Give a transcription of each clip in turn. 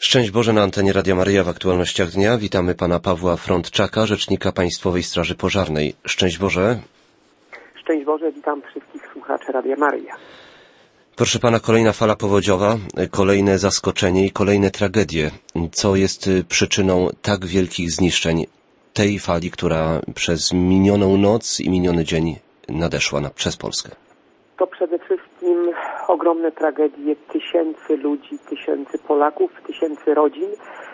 Szczęść Boże na antenie Radia Maryja w aktualnościach dnia. Witamy pana Pawła Frądczaka, rzecznika Państwowej Straży Pożarnej. Szczęść Boże. Szczęść Boże, witam wszystkich słuchaczy Radia Maryja. Proszę pana, kolejna fala powodziowa, kolejne zaskoczenie i kolejne tragedie. Co jest przyczyną tak wielkich zniszczeń tej fali, która przez minioną noc i miniony dzień nadeszła przez Polskę? To przede wszystkim ogromne tragedie tysięcy ludzi, tysięcy Polaków, tysięcy rodzin.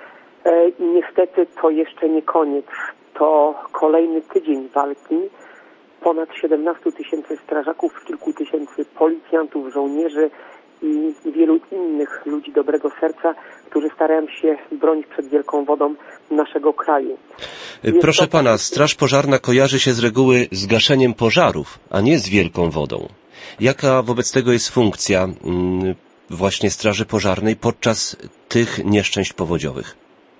I niestety to jeszcze nie koniec. To kolejny tydzień walki. Ponad 17 tysięcy strażaków, kilku tysięcy policjantów, żołnierzy i wielu innych ludzi dobrego serca, którzy starają się bronić przed wielką wodą naszego kraju. Proszę pana, Straż Pożarna kojarzy się z reguły z gaszeniem pożarów, a nie z wielką wodą. Jaka wobec tego jest funkcja właśnie Straży Pożarnej podczas tych nieszczęść powodziowych?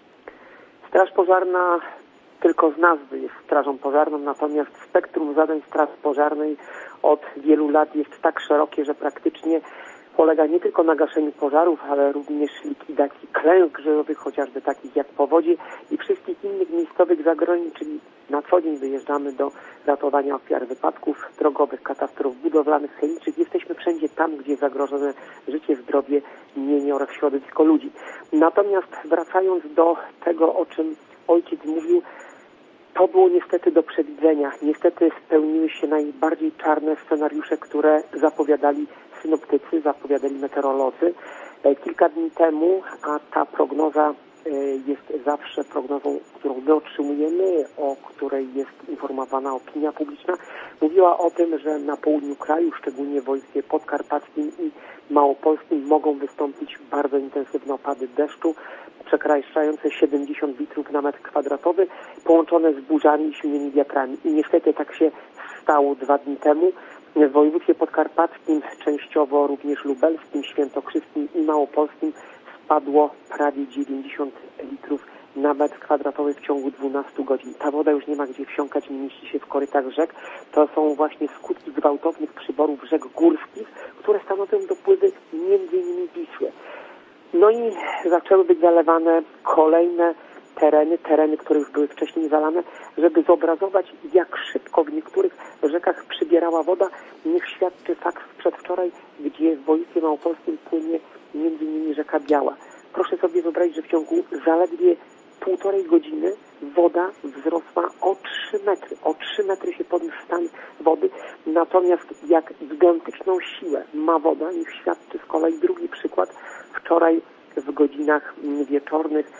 Straż Pożarna tylko z nazwy jest strażą pożarną, natomiast spektrum zadań Straży Pożarnej od wielu lat jest tak szerokie, że praktycznie polega nie tylko na gaszeniu pożarów, ale również likwidacji klęsk żerowych, chociażby takich jak powodzie i wszystkich innych miejscowych zagrożeń, czyli na co dzień wyjeżdżamy do ratowania ofiar wypadków drogowych, katastrof budowlanych, chemicznych. Jesteśmy wszędzie tam, gdzie zagrożone życie, zdrowie, mienie oraz środowisko ludzi. Natomiast wracając do tego, o czym ojciec mówił, to było niestety do przewidzenia. Niestety spełniły się najbardziej czarne scenariusze, które zapowiadali synoptycy, zapowiadali meteorolodzy. Kilka dni temu, a ta prognoza jest zawsze prognozą, którą my otrzymujemy, o której jest informowana opinia publiczna, mówiła o tym, że na południu kraju, szczególnie w województwie podkarpackim i małopolskim, mogą wystąpić bardzo intensywne opady deszczu, przekraczające 70 litrów na metr kwadratowy, połączone z burzami i silnymi wiatrami. I niestety tak się stało 2 dni temu. W województwie podkarpackim, częściowo również lubelskim, świętokrzyskim i małopolskim spadło prawie 90 litrów na metr kwadratowy w ciągu 12 godzin. Ta woda już nie ma gdzie wsiąkać, nie mieści się w korytach rzek. To są właśnie skutki gwałtownych przyborów rzek górskich, które stanowią dopływy m.in. Wisły. No i zaczęły być zalewane kolejne tereny, które już były wcześniej zalane, żeby zobrazować, jak szybko w niektórych rzekach przybierała woda. Niech świadczy fakt z przedwczoraj, gdzie w województwie małopolskim płynie m.in. rzeka Biała. Proszę sobie wyobrazić, że w ciągu zaledwie 1,5 godziny woda wzrosła o 3 metry. O 3 metry się podniósł stan wody. Natomiast jak gigantyczną siłę ma woda, niech świadczy z kolei drugi przykład. Wczoraj w godzinach wieczornych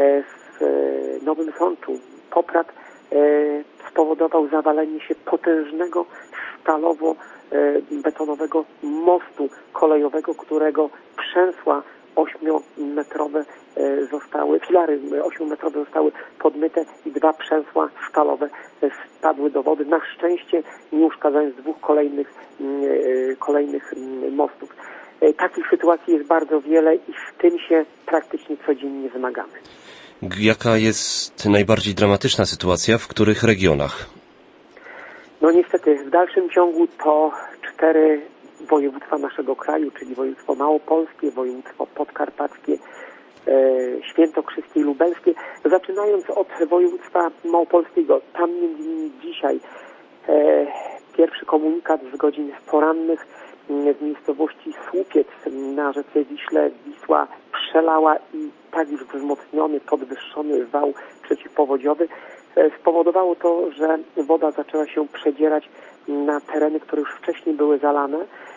w Nowym Sączu Poprad spowodował zawalenie się potężnego stalowo-betonowego mostu kolejowego, którego przęsła 8-metrowe filary 8-metrowe zostały podmyte i 2 przęsła stalowe spadły do wody. Na szczęście nie uszkadzając 2 kolejnych mostów. Takich sytuacji jest bardzo wiele i z tym się praktycznie codziennie zmagamy. Jaka jest najbardziej dramatyczna sytuacja, w których regionach? No niestety w dalszym ciągu to 4 województwa naszego kraju, czyli województwo małopolskie, województwo podkarpackie, świętokrzyskie i lubelskie. Zaczynając od województwa małopolskiego, tam m.in. dzisiaj pierwszy komunikat z godzin porannych w miejscowości Słupiec na rzece Wiśle. Wisła przelała i tak już wzmocniony, podwyższony wał przeciwpowodziowy spowodowało to, że woda zaczęła się przedzierać na tereny, które już wcześniej były zalane.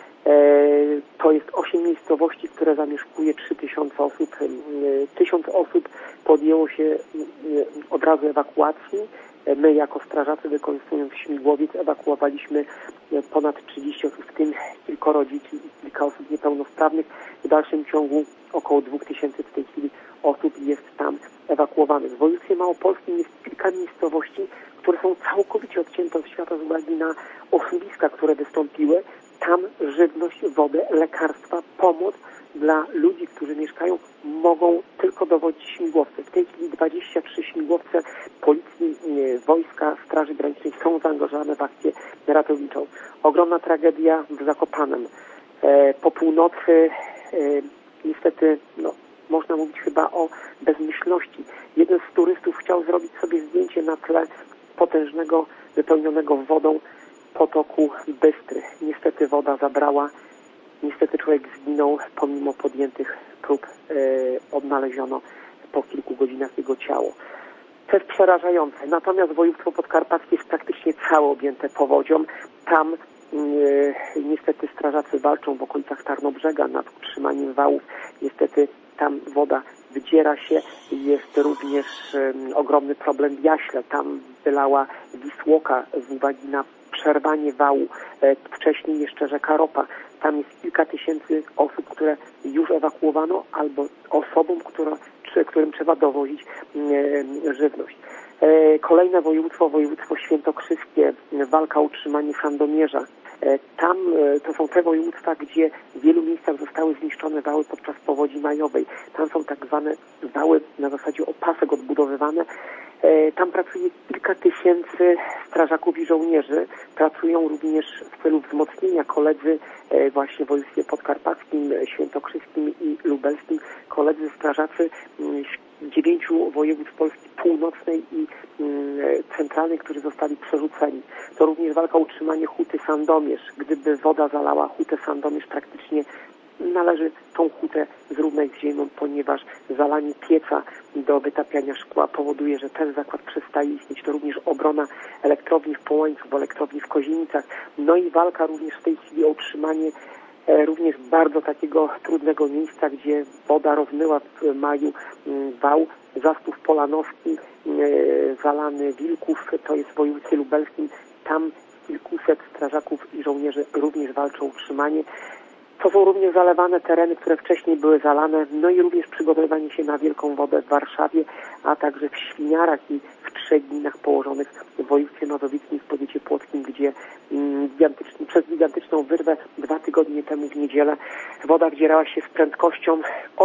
To jest 8 miejscowości, które zamieszkuje 3000 osób. 1000 osób podjęło się od razu ewakuacji. My jako strażacy, wykorzystując śmigłowiec, ewakuowaliśmy ponad 30 osób, w tym kilkoro dzieci i kilka osób niepełnosprawnych. W dalszym ciągu około 2000 w tej chwili osób jest tam ewakuowanych. W województwie małopolskim jest kilka miejscowości, które są całkowicie odcięte od świata z uwagi na osobiska, które wystąpiły. Tam żywność, wodę, lekarstwa, pomoc dla ludzi, którzy mieszkają, mogą tylko dowodzić śmigłowce. W tej chwili 23 śmigłowce policji, wojska, Straży Granicznej są zaangażowane w akcję ratowniczą. Ogromna tragedia w Zakopanem. Po północy niestety można mówić chyba o bezmyślności. Jeden z turystów chciał zrobić sobie zdjęcie na tle potężnego, wypełnionego wodą potoku Bystry. Niestety woda zabrała, niestety człowiek zginął, pomimo podjętych prób odnaleziono po kilku godzinach jego ciało. To jest przerażające. Natomiast województwo podkarpackie jest praktycznie całe objęte powodzią. Tam niestety strażacy walczą w okolicach Tarnobrzega nad utrzymaniem wałów. Niestety tam woda wydziera się. Jest również ogromny problem w Jaśle. Tam wylała Wisłoka z uwagi na przerwanie wału. Wcześniej jeszcze rzeka Ropa. Tam jest kilka tysięcy osób, które już ewakuowano, albo osobom, którym trzeba dowozić żywność. Kolejne województwo świętokrzyskie, walka o utrzymanie Sandomierza. Tam to są te województwa, gdzie w wielu miejscach zostały zniszczone wały podczas powodzi majowej. Tam są tak zwane wały na zasadzie opasek odbudowywane. Tam pracuje kilka tysięcy strażaków i żołnierzy. Pracują również w celu wzmocnienia koledzy właśnie w województwie podkarpackim, świętokrzyskim i lubelskim. Koledzy strażacy 9 województw Polski północnej i centralnej, którzy zostali przerzuceni. To również walka o utrzymanie huty Sandomierz. Gdyby woda zalała hutę Sandomierz, praktycznie należy tą hutę zrównać z ziemią, ponieważ zalanie pieca do wytapiania szkła powoduje, że ten zakład przestaje istnieć. To również obrona elektrowni w Połańcu, elektrowni w Kozienicach. No i walka również w tej chwili o utrzymanie również bardzo takiego trudnego miejsca, gdzie woda rozmyła w maju wał Zastów Polanowski, zalany Wilków, to jest w województwie lubelskim. Tam kilkuset strażaków i żołnierzy również walczą o utrzymanie. To są również zalewane tereny, które wcześniej były zalane, no i również przygotowywanie się na wielką wodę w Warszawie, a także w Świniarach i w 3 gminach położonych w województwie mazowieckim w powiecie płockim, gdzie przez gigantyczną wyrwę 2 tygodnie temu w niedzielę woda wdzierała się z prędkością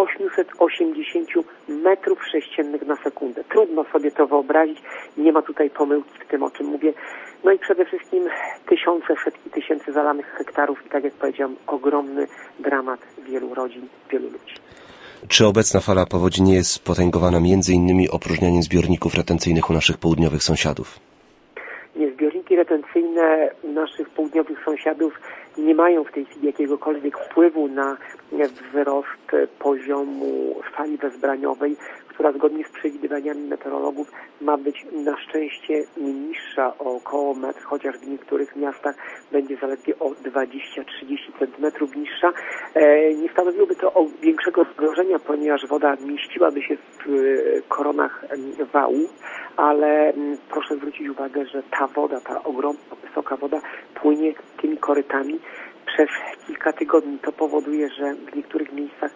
880 metrów sześciennych na sekundę. Trudno sobie to wyobrazić, nie ma tutaj pomyłki w tym, o czym mówię. No i przede wszystkim tysiące, setki tysięcy zalanych hektarów i tak jak powiedziałem, ogromny dramat wielu rodzin, wielu ludzi. Czy obecna fala powodzi nie jest potęgowana m.in. opróżnianiem zbiorników retencyjnych u naszych południowych sąsiadów? Nie, zbiorniki retencyjne naszych południowych sąsiadów nie mają w tej chwili jakiegokolwiek wpływu na wzrost poziomu fali wezbraniowej, która zgodnie z przewidywaniami meteorologów ma być na szczęście niższa o około metr, chociaż w niektórych miastach będzie zaledwie o 20-30 cm niższa. Nie stanowiłoby to większego zagrożenia, ponieważ woda mieściłaby się w koronach wału, ale proszę zwrócić uwagę, że ta woda, ta ogromna, wysoka woda płynie tymi korytami przez kilka tygodni. To powoduje, że w niektórych miejscach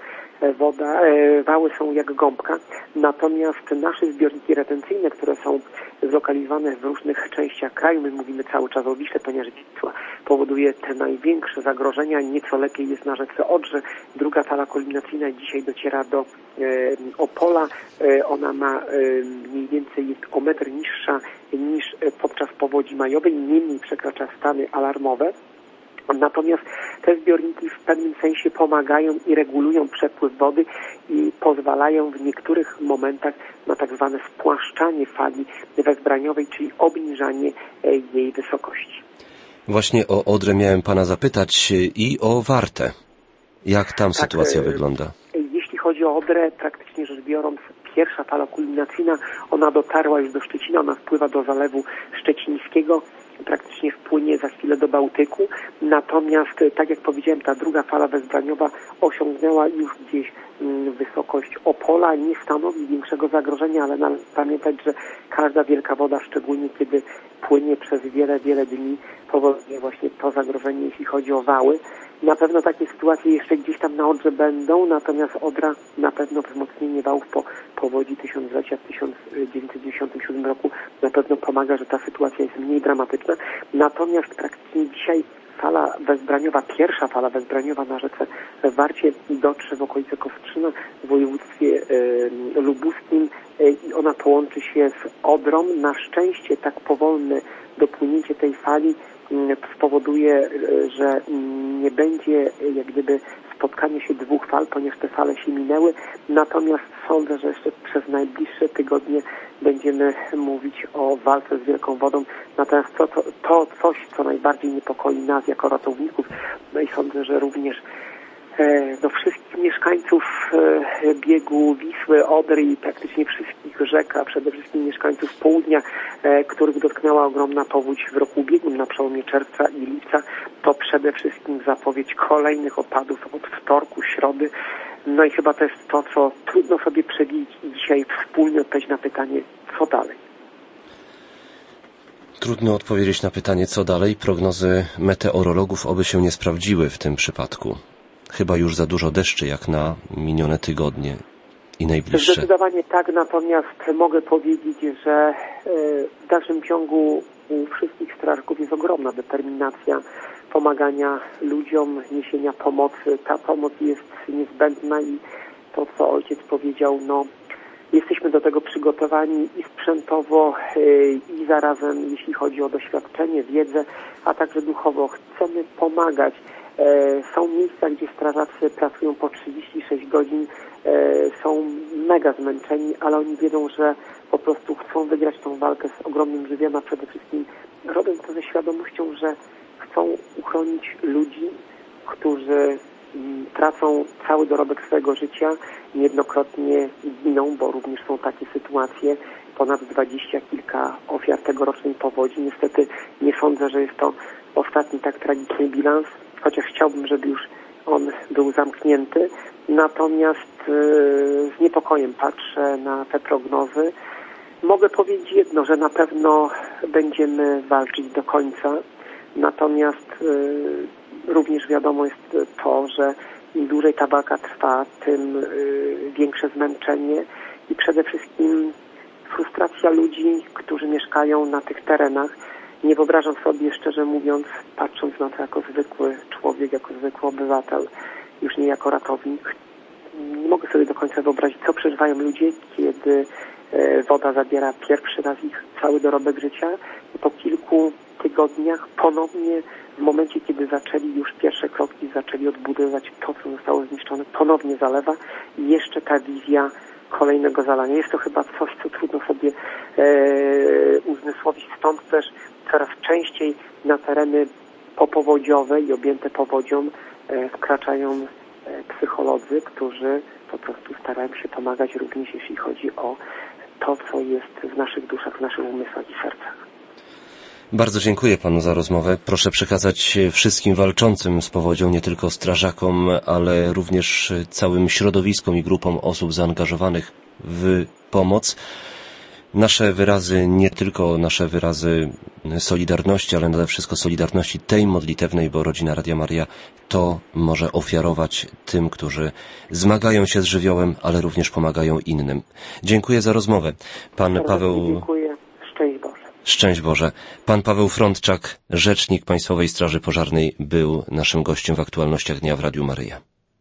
wały są jak gąbka, natomiast nasze zbiorniki retencyjne, które są zlokalizowane w różnych częściach kraju, my mówimy cały czas o Wiśle, ponieważ Wisła powoduje te największe zagrożenia, nieco lepiej jest na rzece Odrze. Druga fala kulminacyjna dzisiaj dociera do Opola, ona ma mniej więcej jest o metr niższa niż podczas powodzi majowej, niemniej przekracza stany alarmowe. Natomiast te zbiorniki w pewnym sensie pomagają i regulują przepływ wody i pozwalają w niektórych momentach na tak zwane spłaszczanie fali wezbraniowej, czyli obniżanie jej wysokości. Właśnie o Odrę miałem pana zapytać i o Wartę. Jak tam sytuacja wygląda? Jeśli chodzi o Odrę, praktycznie rzecz biorąc, pierwsza fala kulminacyjna, ona dotarła już do Szczecina, ona wpływa do Zalewu Szczecińskiego, praktycznie wpłynie za chwilę do Bałtyku. Natomiast, tak jak powiedziałem, ta druga fala wezbraniowa osiągnęła już gdzieś wysokość Opola. Nie stanowi większego zagrożenia, ale należy pamiętać, że każda wielka woda, szczególnie kiedy płynie przez wiele, wiele dni, powoduje właśnie to zagrożenie, jeśli chodzi o wały. Na pewno takie sytuacje jeszcze gdzieś tam na Odrze będą, natomiast Odra na pewno wzmocnienie wałów po powodzi 1000-lecia w 1997 roku na pewno pomaga, że ta sytuacja jest mniej dramatyczna. Natomiast praktycznie dzisiaj fala wezbraniowa, pierwsza fala wezbraniowa na rzece Warcie dotrze w okolice Kostrzyna w województwie lubuskim i ona połączy się z Odrą. Na szczęście tak powolne dopłynięcie tej fali spowoduje, że nie będzie jak gdyby spotkanie się dwóch fal, ponieważ te fale się minęły. Natomiast sądzę, że jeszcze przez najbliższe tygodnie będziemy mówić o walce z wielką wodą. Natomiast to coś, co najbardziej niepokoi nas jako ratowników, no i sądzę, że również wszystkich mieszkańców biegu Wisły, Odry i praktycznie wszystkich rzek, a przede wszystkim mieszkańców południa, których dotknęła ogromna powódź w roku ubiegłym na przełomie czerwca i lipca, to przede wszystkim zapowiedź kolejnych opadów od wtorku, środy. No i chyba to jest to, co trudno sobie przewidzieć i dzisiaj wspólnie odpowiedzieć na pytanie, co dalej. Trudno odpowiedzieć na pytanie, co dalej. Prognozy meteorologów oby się nie sprawdziły w tym przypadku. Chyba już za dużo deszczy jak na minione tygodnie i najbliższe. Zdecydowanie tak, natomiast mogę powiedzieć, że w dalszym ciągu u wszystkich strażaków jest ogromna determinacja pomagania ludziom, niesienia pomocy. Ta pomoc jest niezbędna i to, co ojciec powiedział, jesteśmy do tego przygotowani i sprzętowo, i zarazem jeśli chodzi o doświadczenie, wiedzę, a także duchowo. Chcemy pomagać. Są miejsca, gdzie strażacy pracują po 36 godzin, są mega zmęczeni, ale oni wiedzą, że po prostu chcą wygrać tą walkę z ogromnym żywiołem, a przede wszystkim robią to ze świadomością, że chcą uchronić ludzi, którzy tracą cały dorobek swojego życia, niejednokrotnie giną, bo również są takie sytuacje, ponad 20 kilka ofiar tegorocznej powodzi. Niestety nie sądzę, że jest to ostatni tak tragiczny bilans, chociaż chciałbym, żeby już on był zamknięty. Natomiast z niepokojem patrzę na te prognozy. Mogę powiedzieć jedno, że na pewno będziemy walczyć do końca. Natomiast również wiadomo jest to, że im dłużej ta walka trwa, tym większe zmęczenie i przede wszystkim frustracja ludzi, którzy mieszkają na tych terenach. Nie wyobrażam sobie, szczerze mówiąc, patrząc na to jako zwykły człowiek, jako zwykły obywatel, już nie jako ratownik, nie mogę sobie do końca wyobrazić, co przeżywają ludzie, kiedy woda zabiera pierwszy raz ich cały dorobek życia i po kilku tygodniach ponownie, w momencie, kiedy zaczęli już pierwsze kroki, zaczęli odbudowywać to, co zostało zniszczone, ponownie zalewa i jeszcze ta wizja kolejnego zalania. Jest to chyba coś, co trudno sobie uzmysłowić. Stąd też coraz częściej na tereny popowodziowe i objęte powodzią wkraczają psycholodzy, którzy po prostu starają się pomagać również jeśli chodzi o to, co jest w naszych duszach, w naszych umysłach i sercach. Bardzo dziękuję panu za rozmowę. Proszę przekazać wszystkim walczącym z powodzią, nie tylko strażakom, ale również całym środowiskom i grupom osób zaangażowanych w pomoc. Nasze wyrazy, nie tylko nasze wyrazy solidarności, ale nade wszystko solidarności tej modlitewnej, bo Rodzina Radia Maryja to może ofiarować tym, którzy zmagają się z żywiołem, ale również pomagają innym. Dziękuję za rozmowę. Pan Paweł... Dziękuję. Szczęść Boże. Szczęść Boże. Pan Paweł Frądczak, rzecznik Państwowej Straży Pożarnej, był naszym gościem w Aktualnościach Dnia w Radiu Maryja.